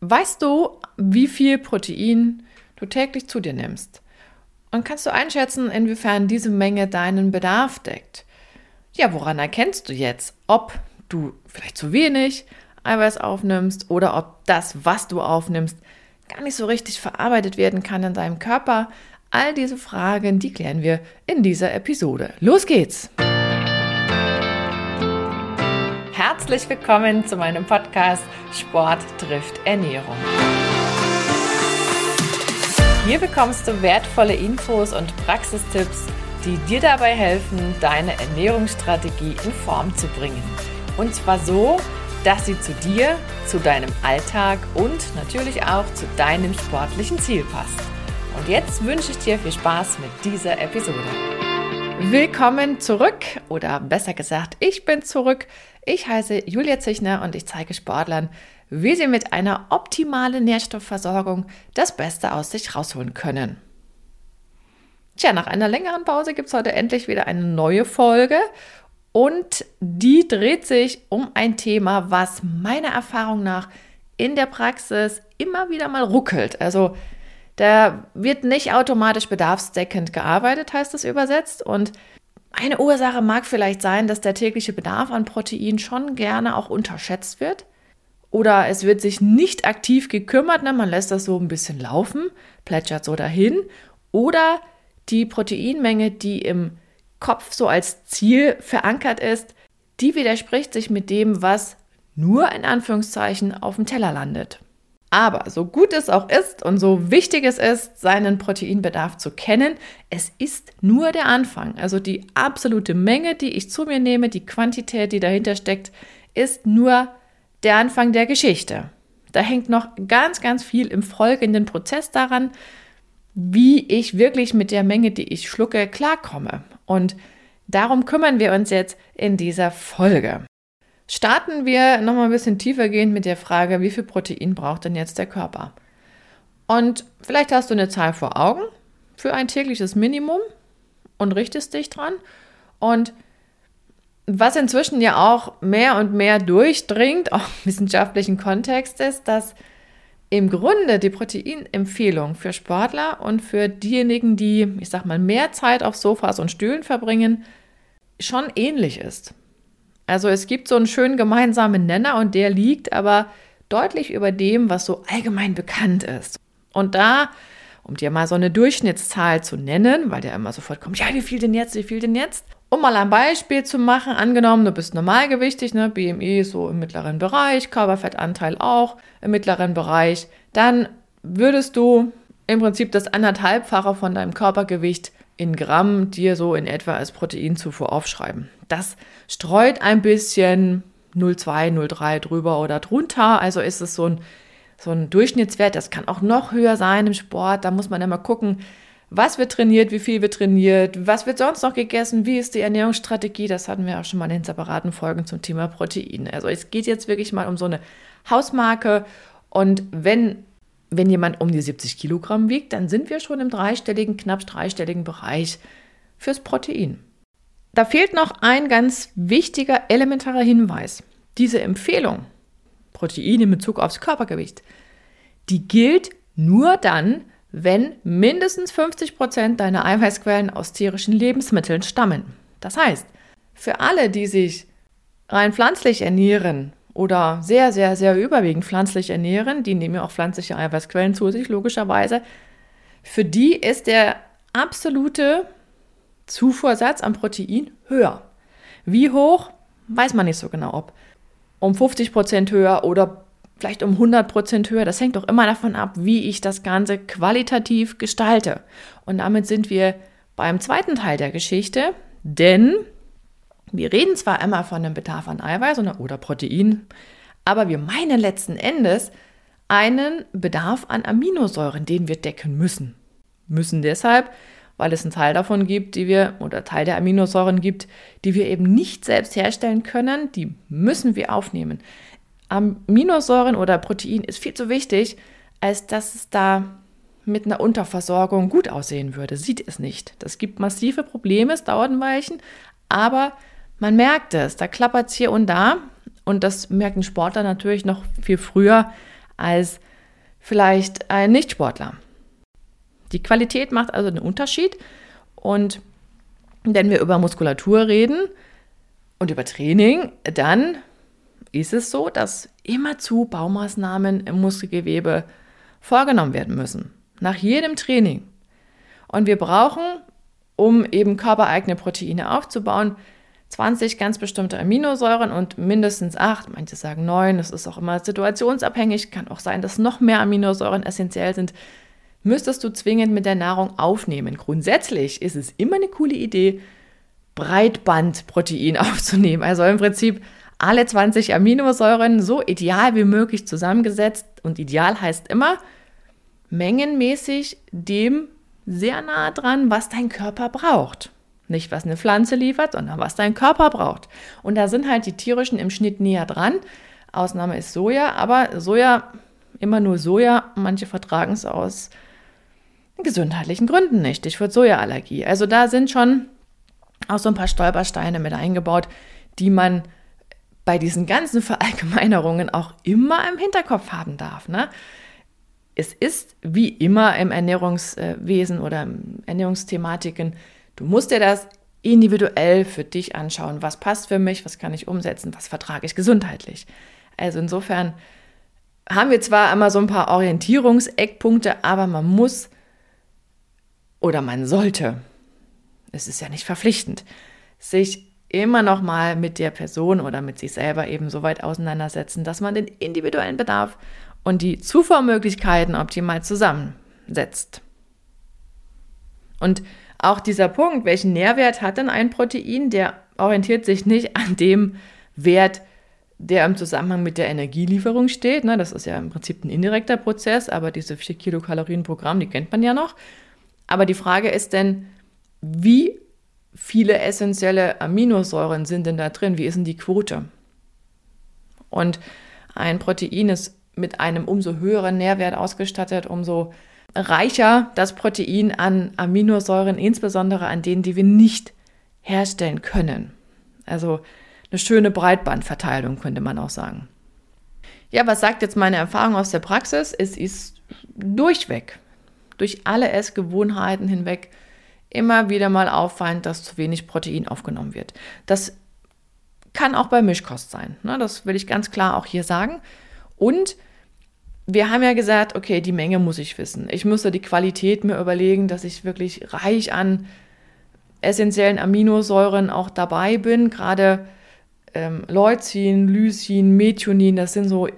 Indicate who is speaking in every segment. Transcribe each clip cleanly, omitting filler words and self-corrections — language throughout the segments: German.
Speaker 1: Weißt du, wie viel Protein du täglich zu dir nimmst? Und kannst du einschätzen, inwiefern diese Menge deinen Bedarf deckt? Ja, woran erkennst du jetzt, ob du vielleicht zu wenig Eiweiß aufnimmst oder ob das, was du aufnimmst, gar nicht so richtig verarbeitet werden kann in deinem Körper? All diese Fragen, die klären wir in dieser Episode. Los geht's! Herzlich willkommen zu meinem Podcast Sport trifft Ernährung. Hier bekommst du wertvolle Infos und Praxistipps, die dir dabei helfen, deine Ernährungsstrategie in Form zu bringen. Und zwar so, dass sie zu dir, zu deinem Alltag und natürlich auch zu deinem sportlichen Ziel passt. Und jetzt wünsche ich dir viel Spaß mit dieser Episode. Willkommen zurück, oder besser gesagt, ich bin zurück. Ich heiße Julia Zichner und ich zeige Sportlern, wie sie mit einer optimalen Nährstoffversorgung das Beste aus sich rausholen können. Tja, nach einer längeren Pause gibt es heute endlich wieder eine neue Folge und die dreht sich um ein Thema, was meiner Erfahrung nach in der Praxis immer wieder mal ruckelt. Also da wird nicht automatisch bedarfsdeckend gearbeitet, heißt es übersetzt. Und eine Ursache mag vielleicht sein, dass der tägliche Bedarf an Protein schon gerne auch unterschätzt wird. Oder es wird sich nicht aktiv gekümmert, man lässt das so ein bisschen laufen, plätschert so dahin. Oder die Proteinmenge, die im Kopf so als Ziel verankert ist, die widerspricht sich mit dem, was nur in Anführungszeichen auf dem Teller landet. Aber so gut es auch ist und so wichtig es ist, seinen Proteinbedarf zu kennen, es ist nur der Anfang. Also die absolute Menge, die ich zu mir nehme, die Quantität, die dahinter steckt, ist nur der Anfang der Geschichte. Da hängt noch ganz, ganz viel im folgenden Prozess daran, wie ich wirklich mit der Menge, die ich schlucke, klarkomme. Und darum kümmern wir uns jetzt in dieser Folge. Starten wir nochmal ein bisschen tiefergehend mit der Frage, wie viel Protein braucht denn jetzt der Körper? Und vielleicht hast du eine Zahl vor Augen für ein tägliches Minimum und richtest dich dran. Und was inzwischen ja auch mehr und mehr durchdringt, auch im wissenschaftlichen Kontext, ist, dass im Grunde die Proteinempfehlung für Sportler und für diejenigen, die, ich sag mal, mehr Zeit auf Sofas und Stühlen verbringen, schon ähnlich ist. Also es gibt so einen schönen gemeinsamen Nenner und der liegt aber deutlich über dem, was so allgemein bekannt ist. Und da, um dir mal so eine Durchschnittszahl zu nennen, weil der immer sofort kommt, ja, wie viel denn jetzt? Um mal ein Beispiel zu machen, angenommen, du bist normalgewichtig, BMI ist so im mittleren Bereich, Körperfettanteil auch im mittleren Bereich, dann würdest du im Prinzip das 1,5-fache von deinem Körpergewicht in Gramm dir so in etwa als Proteinzufuhr aufschreiben. Das streut ein bisschen 0,2, 0,3 drüber oder drunter, also ist es so ein Durchschnittswert, das kann auch noch höher sein im Sport, da muss man immer gucken, was wird trainiert, wie viel wird trainiert, was wird sonst noch gegessen, wie ist die Ernährungsstrategie, das hatten wir auch schon mal in separaten Folgen zum Thema Protein. Also es geht jetzt wirklich mal um so eine Hausmarke und wenn jemand um die 70 Kilogramm wiegt, dann sind wir schon im knapp dreistelligen Bereich fürs Protein. Da fehlt noch ein ganz wichtiger, elementarer Hinweis. Diese Empfehlung, Protein in Bezug aufs Körpergewicht, die gilt nur dann, wenn mindestens 50% deiner Eiweißquellen aus tierischen Lebensmitteln stammen. Das heißt, für alle, die sich rein pflanzlich ernähren oder sehr, sehr, sehr überwiegend pflanzlich ernähren, die nehmen ja auch pflanzliche Eiweißquellen zu sich, logischerweise, für die ist der absolute Zufuhrsatz an Protein höher. Wie hoch, weiß man nicht so genau, ob um 50% höher oder vielleicht um 100% höher. Das hängt doch immer davon ab, wie ich das Ganze qualitativ gestalte. Und damit sind wir beim zweiten Teil der Geschichte, denn wir reden zwar immer von einem Bedarf an Eiweiß oder Protein, aber wir meinen letzten Endes einen Bedarf an Aminosäuren, den wir decken müssen. Müssen deshalb, weil es einen Teil davon gibt, Teil der Aminosäuren gibt, die wir eben nicht selbst herstellen können, die müssen wir aufnehmen. Aminosäuren oder Protein ist viel zu wichtig, als dass es da mit einer Unterversorgung gut aussehen würde. Sieht es nicht. Das gibt massive Probleme, es dauert ein Weilchen, aber man merkt es, da klappert es hier und da und das merkt ein Sportler natürlich noch viel früher als vielleicht ein Nichtsportler. Die Qualität macht also einen Unterschied. Und wenn wir über Muskulatur reden und über Training, dann ist es so, dass immerzu Baumaßnahmen im Muskelgewebe vorgenommen werden müssen. Nach jedem Training. Und wir brauchen, um eben körpereigene Proteine aufzubauen, 20 ganz bestimmte Aminosäuren und mindestens 8, manche sagen 9, das ist auch immer situationsabhängig, kann auch sein, dass noch mehr Aminosäuren essentiell sind, müsstest du zwingend mit der Nahrung aufnehmen. Grundsätzlich ist es immer eine coole Idee, Breitbandprotein aufzunehmen, also im Prinzip alle 20 Aminosäuren so ideal wie möglich zusammengesetzt und ideal heißt immer mengenmäßig dem sehr nah dran, was dein Körper braucht. Nicht, was eine Pflanze liefert, sondern was dein Körper braucht. Und da sind halt die tierischen im Schnitt näher dran. Ausnahme ist Soja, aber Soja, immer nur Soja, manche vertragen es aus gesundheitlichen Gründen nicht. Stichwort Sojaallergie. Also da sind schon auch so ein paar Stolpersteine mit eingebaut, die man bei diesen ganzen Verallgemeinerungen auch immer im Hinterkopf haben darf, ne? Es ist wie immer im Ernährungswesen oder in Ernährungsthematiken, du musst dir das individuell für dich anschauen. Was passt für mich, was kann ich umsetzen, was vertrage ich gesundheitlich. Also insofern haben wir zwar immer so ein paar Orientierungseckpunkte, aber man muss oder man sollte, es ist ja nicht verpflichtend, sich immer noch mal mit der Person oder mit sich selber eben so weit auseinandersetzen, dass man den individuellen Bedarf und die Zufuhrmöglichkeiten optimal zusammensetzt. Und auch dieser Punkt, welchen Nährwert hat denn ein Protein, der orientiert sich nicht an dem Wert, der im Zusammenhang mit der Energielieferung steht. Das ist ja im Prinzip ein indirekter Prozess, aber diese 4 Kilokalorien pro Gramm, die kennt man ja noch. Aber die Frage ist denn, wie viele essentielle Aminosäuren sind denn da drin? Wie ist denn die Quote? Und ein Protein ist mit einem umso höheren Nährwert ausgestattet, umso reicher das Protein an Aminosäuren, insbesondere an denen, die wir nicht herstellen können. Also eine schöne Breitbandverteilung, könnte man auch sagen. Ja, was sagt jetzt meine Erfahrung aus der Praxis? Es ist durchweg, durch alle Essgewohnheiten hinweg, immer wieder mal auffallend, dass zu wenig Protein aufgenommen wird. Das kann auch bei Mischkost sein, das will ich ganz klar auch hier sagen. Und wir haben ja gesagt, okay, die Menge muss ich wissen. Ich müsste die Qualität mir überlegen, dass ich wirklich reich an essentiellen Aminosäuren auch dabei bin. Gerade Leucin, Lysin, Methionin, das sind so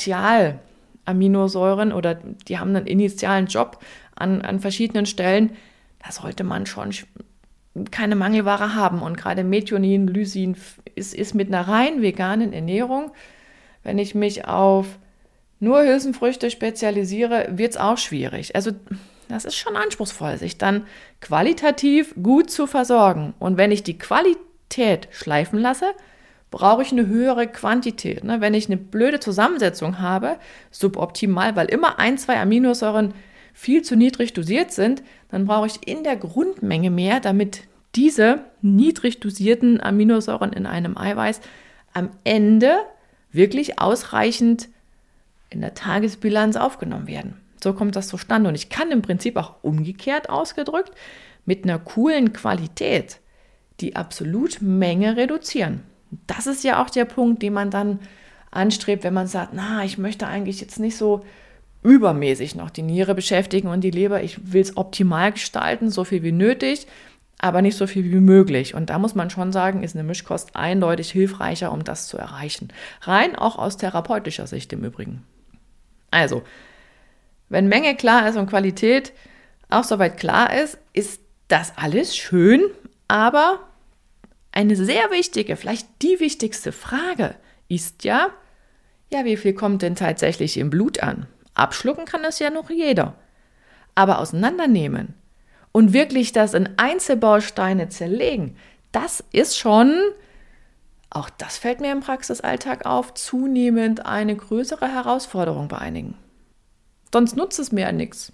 Speaker 1: Initial-Aminosäuren oder die haben einen initialen Job an verschiedenen Stellen. Da sollte man schon keine Mangelware haben. Und gerade Methionin, Lysin ist mit einer rein veganen Ernährung, wenn ich mich auf nur Hülsenfrüchte spezialisiere, wird es auch schwierig. Also das ist schon anspruchsvoll, sich dann qualitativ gut zu versorgen. Und wenn ich die Qualität schleifen lasse, brauche ich eine höhere Quantität. Wenn ich eine blöde Zusammensetzung habe, suboptimal, weil immer 1, 2 Aminosäuren viel zu niedrig dosiert sind, dann brauche ich in der Grundmenge mehr, damit diese niedrig dosierten Aminosäuren in einem Eiweiß am Ende wirklich ausreichend in der Tagesbilanz aufgenommen werden. So kommt das zustande. Und ich kann im Prinzip auch umgekehrt ausgedrückt mit einer coolen Qualität die Absolutmenge reduzieren. Das ist ja auch der Punkt, den man dann anstrebt, wenn man sagt, ich möchte eigentlich jetzt nicht so übermäßig noch die Niere beschäftigen und die Leber. Ich will es optimal gestalten, so viel wie nötig, aber nicht so viel wie möglich. Und da muss man schon sagen, ist eine Mischkost eindeutig hilfreicher, um das zu erreichen. Rein auch aus therapeutischer Sicht im Übrigen. Also, wenn Menge klar ist und Qualität auch soweit klar ist, ist das alles schön, aber eine sehr wichtige, vielleicht die wichtigste Frage ist ja, wie viel kommt denn tatsächlich im Blut an? Abschlucken kann das ja noch jeder. Aber auseinandernehmen und wirklich das in Einzelbausteine zerlegen, das ist schon, auch das fällt mir im Praxisalltag auf, zunehmend eine größere Herausforderung bei einigen. Sonst nutzt es mir ja nichts.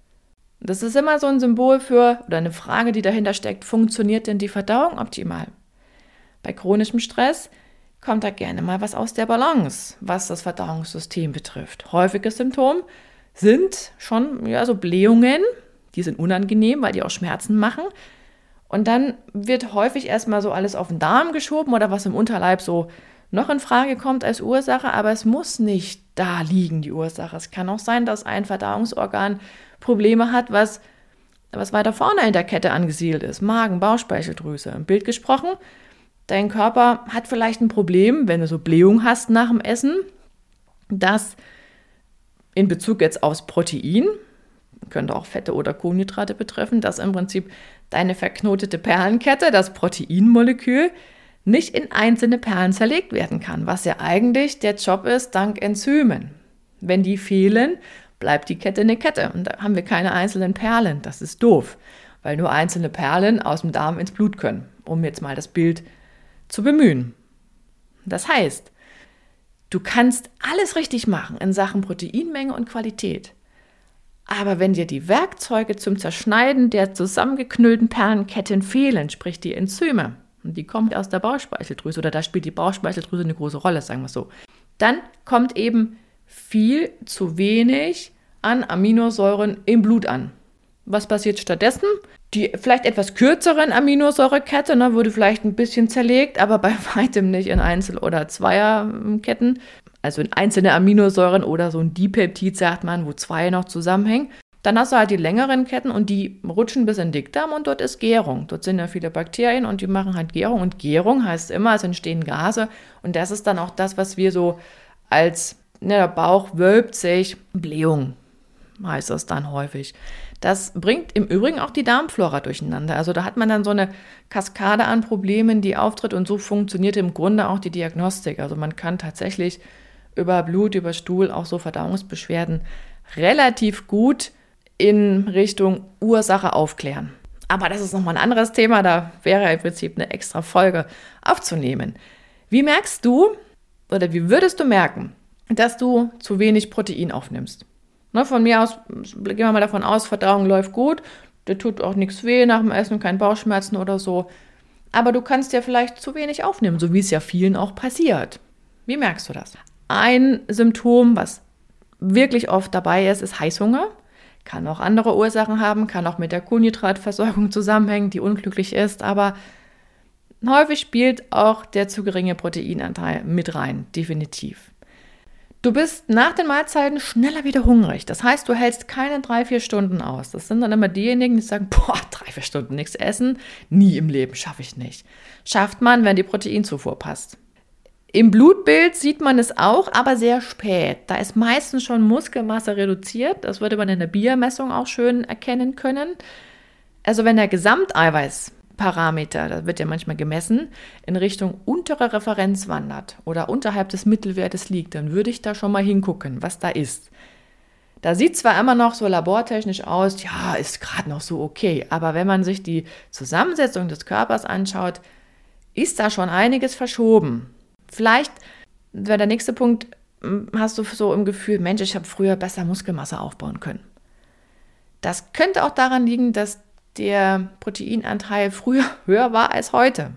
Speaker 1: Das ist immer so ein Symbol für, oder eine Frage, die dahinter steckt, funktioniert denn die Verdauung optimal? Bei chronischem Stress kommt da gerne mal was aus der Balance, was das Verdauungssystem betrifft. Häufiges Symptom sind schon so Blähungen, die sind unangenehm, weil die auch Schmerzen machen. Und dann wird häufig erstmal so alles auf den Darm geschoben oder was im Unterleib so noch in Frage kommt als Ursache, aber es muss nicht da liegen, die Ursache. Es kann auch sein, dass ein Verdauungsorgan Probleme hat, was weiter vorne in der Kette angesiedelt ist. Magen, Bauchspeicheldrüse. Im Bild gesprochen, dein Körper hat vielleicht ein Problem, wenn du so Blähung hast nach dem Essen, dass in Bezug jetzt aufs Protein, könnte auch Fette oder Kohlenhydrate betreffen, dass im Prinzip deine verknotete Perlenkette, das Proteinmolekül, nicht in einzelne Perlen zerlegt werden kann, was ja eigentlich der Job ist dank Enzymen. Wenn die fehlen, bleibt die Kette eine Kette und da haben wir keine einzelnen Perlen. Das ist doof, weil nur einzelne Perlen aus dem Darm ins Blut können, um jetzt mal das Bild zu bemühen. Das heißt, du kannst alles richtig machen in Sachen Proteinmenge und Qualität. Aber wenn dir die Werkzeuge zum Zerschneiden der zusammengeknüllten Perlenketten fehlen, sprich die Enzyme, und die kommen aus der Bauchspeicheldrüse oder da spielt die Bauchspeicheldrüse eine große Rolle, sagen wir so, dann kommt eben viel zu wenig an Aminosäuren im Blut an. Was passiert stattdessen? Die vielleicht etwas kürzeren Aminosäurekette wurde vielleicht ein bisschen zerlegt, aber bei weitem nicht in Einzel- oder Zweierketten. Also in einzelne Aminosäuren oder so ein Dipeptid, sagt man, wo zwei noch zusammenhängen. Dann hast du halt die längeren Ketten und die rutschen bis in den Dickdarm und dort ist Gärung. Dort sind ja viele Bakterien und die machen halt Gärung. Und Gärung heißt immer, es entstehen Gase. Und das ist dann auch das, was wir so als, der Bauch wölbt sich, Blähung heißt das dann häufig. Das bringt im Übrigen auch die Darmflora durcheinander. Also da hat man dann so eine Kaskade an Problemen, die auftritt und so funktioniert im Grunde auch die Diagnostik. Also man kann tatsächlich über Blut, über Stuhl auch so Verdauungsbeschwerden relativ gut in Richtung Ursache aufklären. Aber das ist nochmal ein anderes Thema, da wäre im Prinzip eine extra Folge aufzunehmen. Wie merkst du oder wie würdest du merken, dass du zu wenig Protein aufnimmst? Von mir aus, gehen wir mal davon aus, Verdauung läuft gut, dir tut auch nichts weh nach dem Essen, kein Bauchschmerzen oder so. Aber du kannst ja vielleicht zu wenig aufnehmen, so wie es ja vielen auch passiert. Wie merkst du das? Ein Symptom, was wirklich oft dabei ist Heißhunger. Kann auch andere Ursachen haben, kann auch mit der Kohlenhydratversorgung zusammenhängen, die unglücklich ist, aber häufig spielt auch der zu geringe Proteinanteil mit rein, definitiv. Du bist nach den Mahlzeiten schneller wieder hungrig. Das heißt, du hältst keine 3-4 Stunden aus. Das sind dann immer diejenigen, die sagen, 3-4 Stunden nichts essen, nie im Leben, schaffe ich nicht. Schafft man, wenn die Proteinzufuhr passt. Im Blutbild sieht man es auch, aber sehr spät. Da ist meistens schon Muskelmasse reduziert. Das würde man in der Biermessung auch schön erkennen können. Also wenn der Gesamteiweißparameter, das wird ja manchmal gemessen, in Richtung untere Referenz wandert oder unterhalb des Mittelwertes liegt, dann würde ich da schon mal hingucken, was da ist. Da sieht zwar immer noch so labortechnisch aus, ja, ist gerade noch so okay, aber wenn man sich die Zusammensetzung des Körpers anschaut, ist da schon einiges verschoben. Vielleicht wäre der nächste Punkt, hast du so im Gefühl, Mensch, ich habe früher besser Muskelmasse aufbauen können. Das könnte auch daran liegen, dass der Proteinanteil früher höher war als heute.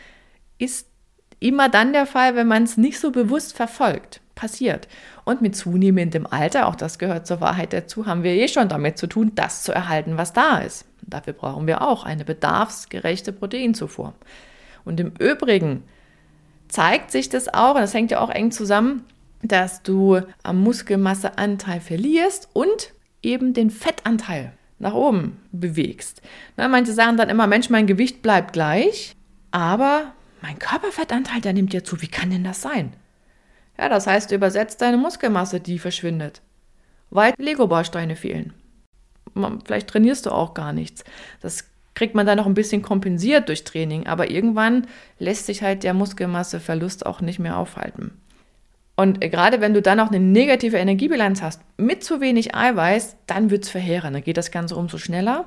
Speaker 1: Ist immer dann der Fall, wenn man es nicht so bewusst verfolgt, passiert. Und mit zunehmendem Alter, auch das gehört zur Wahrheit dazu, haben wir schon damit zu tun, das zu erhalten, was da ist. Und dafür brauchen wir auch eine bedarfsgerechte Proteinzufuhr. Und im Übrigen zeigt sich das auch, und das hängt ja auch eng zusammen, dass du am Muskelmasseanteil verlierst und eben den Fettanteil nach oben bewegst. Manche sagen dann immer, Mensch, mein Gewicht bleibt gleich, aber mein Körperfettanteil, der nimmt ja zu. Wie kann denn das sein? Ja, das heißt, du übersetzt deine Muskelmasse, die verschwindet, weil Lego-Bausteine fehlen. Vielleicht trainierst du auch gar nichts. Das kriegt man dann noch ein bisschen kompensiert durch Training, aber irgendwann lässt sich halt der Muskelmasseverlust auch nicht mehr aufhalten. Und gerade wenn du dann auch eine negative Energiebilanz hast, mit zu wenig Eiweiß, dann wird es verheerend, dann geht das Ganze umso schneller.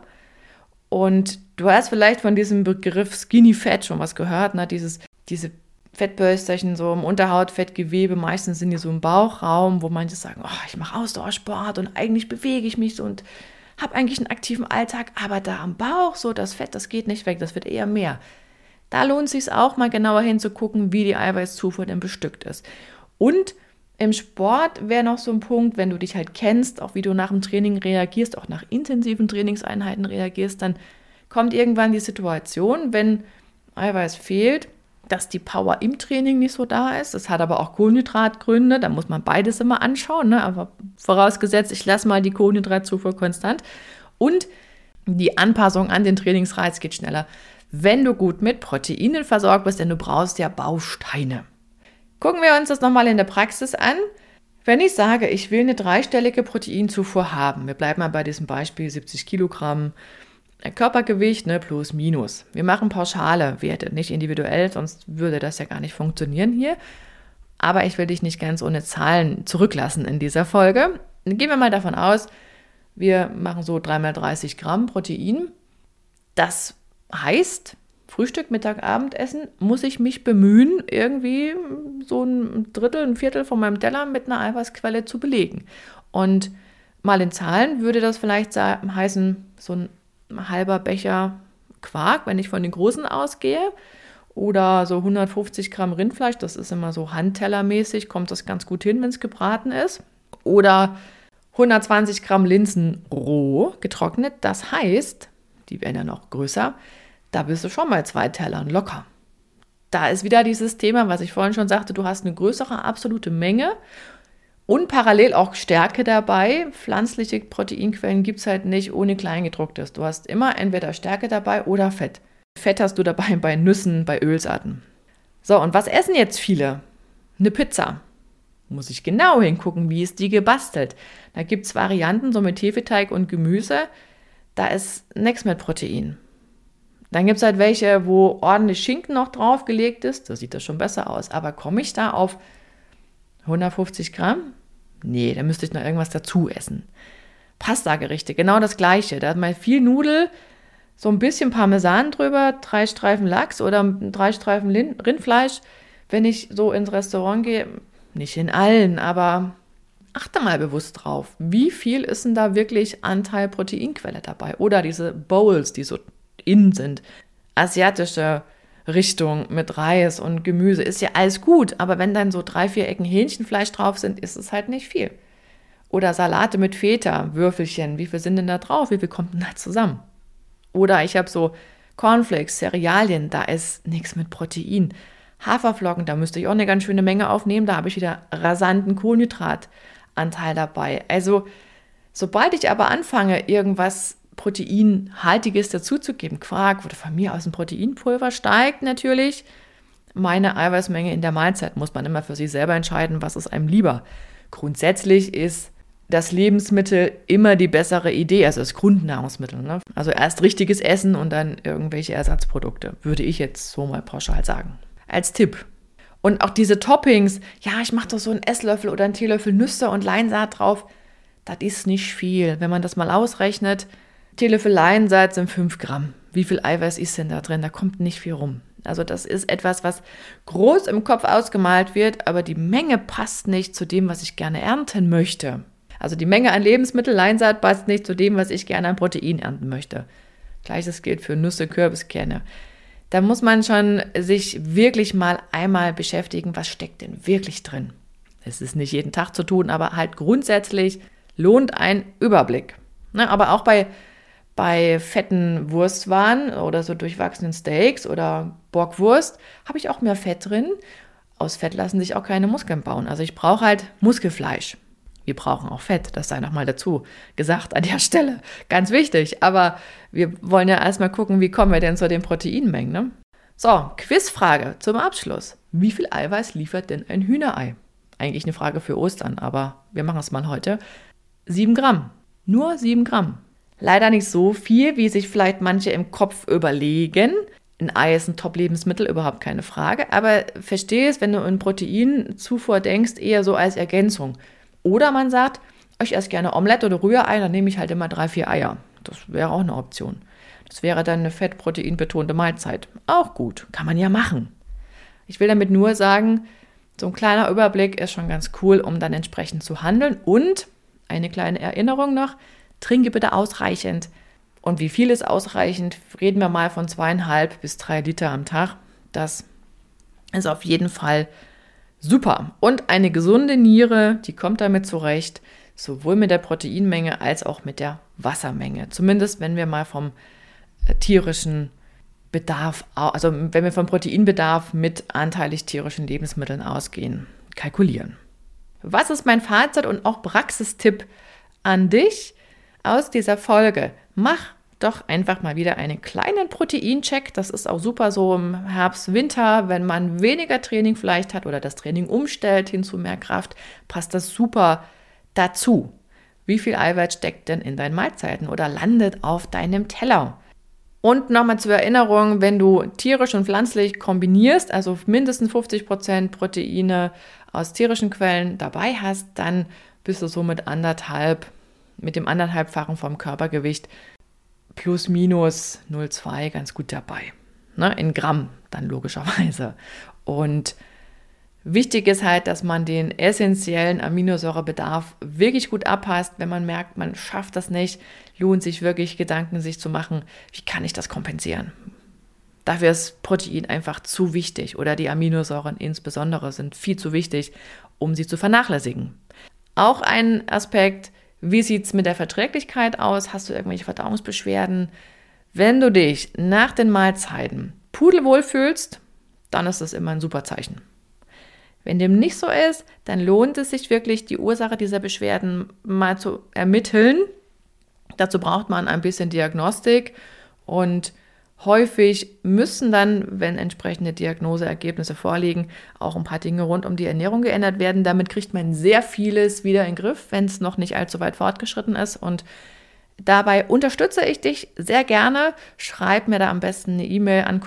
Speaker 1: Und du hast vielleicht von diesem Begriff Skinny Fat schon was gehört, ne? Diese Fettbölsterchen so im Unterhautfettgewebe, meistens sind die so im Bauchraum, wo manche sagen, ich mache Ausdauersport und eigentlich bewege ich mich so und habe eigentlich einen aktiven Alltag, aber da am Bauch, so das Fett, das geht nicht weg, das wird eher mehr. Da lohnt es sich auch mal genauer hinzugucken, wie die Eiweißzufuhr denn bestückt ist. Und Im Sport wäre noch so ein Punkt, wenn du dich halt kennst, auch wie du nach dem Training reagierst, auch nach intensiven Trainingseinheiten reagierst, dann kommt irgendwann die Situation, wenn Eiweiß fehlt, dass die Power im Training nicht so da ist. Das hat aber auch Kohlenhydratgründe, da muss man beides immer anschauen, ne? Aber vorausgesetzt, ich lasse mal die Kohlenhydratzufuhr konstant und die Anpassung an den Trainingsreiz geht schneller, wenn du gut mit Proteinen versorgt bist, denn du brauchst ja Bausteine. Gucken wir uns das nochmal in der Praxis an. Wenn ich sage, ich will eine 3-stellige Proteinzufuhr haben, wir bleiben mal bei diesem Beispiel 70 Kilogramm Körpergewicht, ne, plus, minus. Wir machen pauschale Werte, nicht individuell, sonst würde das ja gar nicht funktionieren hier. Aber ich will dich nicht ganz ohne Zahlen zurücklassen in dieser Folge. Gehen wir mal davon aus, wir machen so 3x30 Gramm Protein. Das heißt, Frühstück, Mittag, Abendessen, muss ich mich bemühen, irgendwie so ein Drittel, ein Viertel von meinem Teller mit einer Eiweißquelle zu belegen. Und mal in Zahlen würde das vielleicht heißen, so ein halber Becher Quark, wenn ich von den Großen ausgehe, oder so 150 Gramm Rindfleisch, das ist immer so handtellermäßig, kommt das ganz gut hin, wenn es gebraten ist. Oder 120 Gramm Linsen roh, getrocknet, das heißt, die werden ja noch größer, da bist du schon bei 2 Tellern locker. Da ist wieder dieses Thema, was ich vorhin schon sagte, du hast eine größere absolute Menge und parallel auch Stärke dabei. Pflanzliche Proteinquellen gibt es halt nicht ohne Kleingedrucktes. Du hast immer entweder Stärke dabei oder Fett. Fett hast du dabei bei Nüssen, bei Ölsaaten. So, und was essen jetzt viele? Eine Pizza. Muss ich genau hingucken, wie ist die gebastelt. Da gibt es Varianten, so mit Hefeteig und Gemüse. Da ist nichts mit Protein. Dann gibt es halt welche, wo ordentlich Schinken noch draufgelegt ist. Da sieht das schon besser aus. Aber komme ich da auf 150 Gramm? Nee, da müsste ich noch irgendwas dazu essen. Pasta-Gerichte, genau das Gleiche. Da hat man viel Nudel, so ein bisschen Parmesan drüber, 3 Streifen Lachs oder 3 Streifen Rindfleisch. Wenn ich so ins Restaurant gehe, nicht in allen, aber achte mal bewusst drauf. Wie viel ist denn da wirklich Anteil Proteinquelle dabei? Oder diese Bowls, die so in sind. Asiatische Richtung mit Reis und Gemüse ist ja alles gut, aber wenn dann so 3-4 Ecken Hähnchenfleisch drauf sind, ist es halt nicht viel. Oder Salate mit Feta, Würfelchen, wie viel sind denn da drauf? Wie viel kommt denn da zusammen? Oder ich habe so Cornflakes, Cerealien, da ist nichts mit Protein. Haferflocken, da müsste ich auch eine ganz schöne Menge aufnehmen, da habe ich wieder rasanten Kohlenhydratanteil dabei. Also sobald ich aber anfange, irgendwas Proteinhaltiges dazuzugeben, Quark oder von mir aus ein Proteinpulver, steigt natürlich meine Eiweißmenge in der Mahlzeit. Muss man immer für sich selber entscheiden, was ist einem lieber. Grundsätzlich ist das Lebensmittel immer die bessere Idee, also das Grundnahrungsmittel. Ne? Also erst richtiges Essen und dann irgendwelche Ersatzprodukte, würde ich jetzt so mal pauschal sagen. Als Tipp. Und auch diese Toppings, ja, ich mache doch so einen Esslöffel oder einen Teelöffel Nüsse und Leinsaat drauf, das ist nicht viel. Wenn man das mal ausrechnet, Teelöffel Leinsaat sind 5 Gramm. Wie viel Eiweiß ist denn da drin? Da kommt nicht viel rum. Also das ist etwas, was groß im Kopf ausgemalt wird, aber die Menge passt nicht zu dem, was ich gerne ernten möchte. Also die Menge an Lebensmittel, Leinsaat, passt nicht zu dem, was ich gerne an Protein ernten möchte. Gleiches gilt für Nüsse, Kürbiskerne. Da muss man schon sich wirklich mal einmal beschäftigen, was steckt denn wirklich drin. Es ist nicht jeden Tag zu tun, aber halt grundsätzlich lohnt ein Überblick. Ne, aber auch bei fetten Wurstwaren oder so durchwachsenen Steaks oder Bockwurst habe ich auch mehr Fett drin. Aus Fett lassen sich auch keine Muskeln bauen. Also ich brauche halt Muskelfleisch. Wir brauchen auch Fett, das sei nochmal dazu gesagt an der Stelle. Ganz wichtig, aber wir wollen ja erstmal gucken, wie kommen wir denn zu den Proteinmengen. Ne? So, Quizfrage zum Abschluss. Wie viel Eiweiß liefert denn ein Hühnerei? Eigentlich eine Frage für Ostern, aber wir machen es mal heute. 7 Gramm. Nur 7 Gramm. Leider nicht so viel, wie sich vielleicht manche im Kopf überlegen. Ein Ei ist ein Top-Lebensmittel, überhaupt keine Frage. Aber verstehe es, wenn du in Proteinzufuhr denkst, eher so als Ergänzung. Oder man sagt, ich esse gerne Omelette oder Rührei, dann nehme ich halt immer 3-4 Eier. Das wäre auch eine Option. Das wäre dann eine fett-protein-betonte Mahlzeit. Auch gut, kann man ja machen. Ich will damit nur sagen, so ein kleiner Überblick ist schon ganz cool, um dann entsprechend zu handeln. Und eine kleine Erinnerung noch, trinke bitte ausreichend. Und wie viel ist ausreichend? Reden wir mal von 2,5 bis 3 Liter am Tag. Das ist auf jeden Fall Super. Und eine gesunde Niere, die kommt damit zurecht, sowohl mit der Proteinmenge als auch mit der Wassermenge. Zumindest wenn wir mal vom tierischen Bedarf, also wenn wir vom Proteinbedarf mit anteilig tierischen Lebensmitteln ausgehen, kalkulieren. Was ist mein Fazit und auch Praxistipp an dich aus dieser Folge? Mach doch einfach mal wieder einen kleinen Proteincheck. Das ist auch super so im Herbst, Winter, wenn man weniger Training vielleicht hat oder das Training umstellt hin zu mehr Kraft, passt das super dazu. Wie viel Eiweiß steckt denn in deinen Mahlzeiten oder landet auf deinem Teller? Und nochmal zur Erinnerung, wenn du tierisch und pflanzlich kombinierst, also mindestens 50% Proteine aus tierischen Quellen dabei hast, dann bist du so mit dem 1,5-fachen vom Körpergewicht plus minus 0,2 ganz gut dabei. Ne? In Gramm dann logischerweise. Und wichtig ist halt, dass man den essentiellen Aminosäurebedarf wirklich gut abpasst. Wenn man merkt, man schafft das nicht, lohnt sich wirklich Gedanken, sich zu machen, wie kann ich das kompensieren? Dafür ist Protein einfach zu wichtig oder die Aminosäuren insbesondere sind viel zu wichtig, um sie zu vernachlässigen. Auch ein Aspekt, wie sieht es mit der Verträglichkeit aus? Hast du irgendwelche Verdauungsbeschwerden? Wenn du dich nach den Mahlzeiten pudelwohl fühlst, dann ist das immer ein super Zeichen. Wenn dem nicht so ist, dann lohnt es sich wirklich, die Ursache dieser Beschwerden mal zu ermitteln. Dazu braucht man ein bisschen Diagnostik und häufig müssen dann, wenn entsprechende Diagnoseergebnisse vorliegen, auch ein paar Dinge rund um die Ernährung geändert werden. Damit kriegt man sehr vieles wieder in den Griff, wenn es noch nicht allzu weit fortgeschritten ist. Und dabei unterstütze ich dich sehr gerne. Schreib mir da am besten eine E-Mail an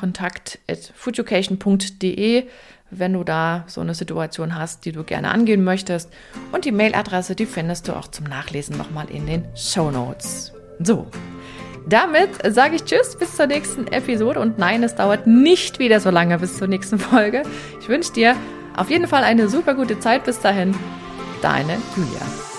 Speaker 1: kontakt@foodeducation.de, wenn du da so eine Situation hast, die du gerne angehen möchtest. Und die Mailadresse, die findest du auch zum Nachlesen nochmal in den Shownotes. So. Damit sage ich Tschüss, bis zur nächsten Episode. Und nein, es dauert nicht wieder so lange bis zur nächsten Folge. Ich wünsche dir auf jeden Fall eine super gute Zeit bis dahin. Deine Julia.